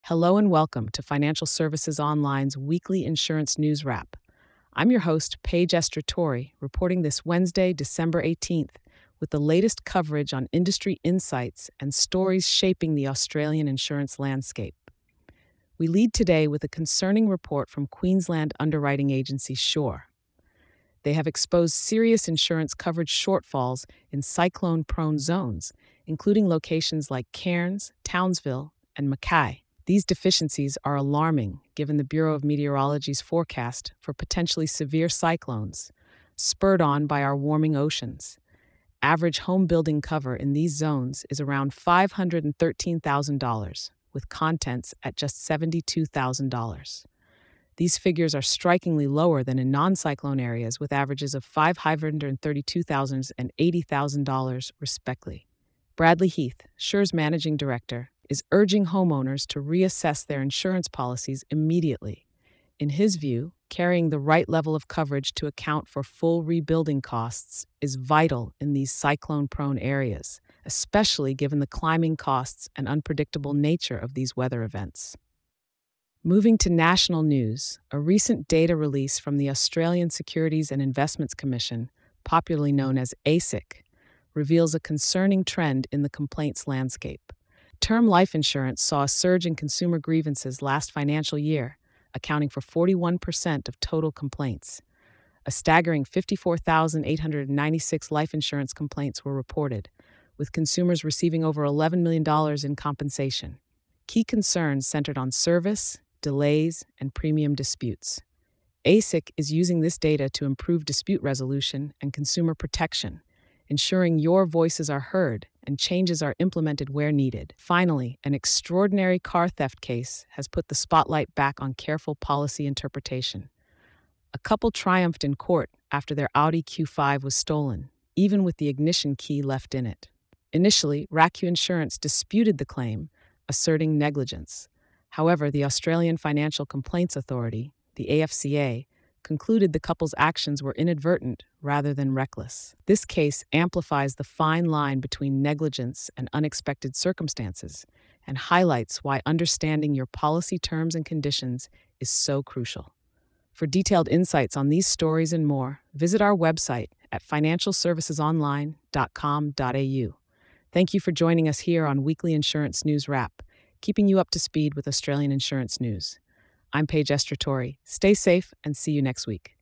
Hello and welcome to Financial Services Online's weekly insurance news wrap. I'm your host, Paige Estratori, reporting this Wednesday, December 18th, with the latest coverage on industry insights and stories shaping the Australian insurance landscape. We lead today with a concerning report from Queensland underwriting agency Shore. They have exposed serious insurance coverage shortfalls in cyclone-prone zones, including locations like Cairns, Townsville, and Mackay. These deficiencies are alarming given the Bureau of Meteorology's forecast for potentially severe cyclones, spurred on by our warming oceans. Average home building cover in these zones is around $513,000, with contents at just $72,000. These figures are strikingly lower than in non-cyclone areas with averages of $532,000 and $80,000, respectively. Bradley Heath, Sure's managing director, is urging homeowners to reassess their insurance policies immediately. In his view, carrying the right level of coverage to account for full rebuilding costs is vital in these cyclone-prone areas, especially given the climbing costs and unpredictable nature of these weather events. Moving to national news, a recent data release from the Australian Securities and Investments Commission, popularly known as ASIC, reveals a concerning trend in the complaints landscape. Term life insurance saw a surge in consumer grievances last financial year, accounting for 41% of total complaints. A staggering 54,896 life insurance complaints were reported, with consumers receiving over $11 million in compensation. Key concerns centered on service, delays, and premium disputes. ASIC is using this data to improve dispute resolution and consumer protection, ensuring your voices are heard and changes are implemented where needed. Finally, an extraordinary car theft case has put the spotlight back on careful policy interpretation. A couple triumphed in court after their Audi Q5 was stolen, even with the ignition key left in it. Initially, RACU Insurance disputed the claim, asserting negligence. However, the Australian Financial Complaints Authority, the AFCA, concluded the couple's actions were inadvertent rather than reckless. This case amplifies the fine line between negligence and unexpected circumstances and highlights why understanding your policy terms and conditions is so crucial. For detailed insights on these stories and more, visit our website at financialservicesonline.com.au. Thank you for joining us here on Weekly Insurance News Wrap, keeping you up to speed with Australian insurance news. I'm Paige Estratori. Stay safe and see you next week.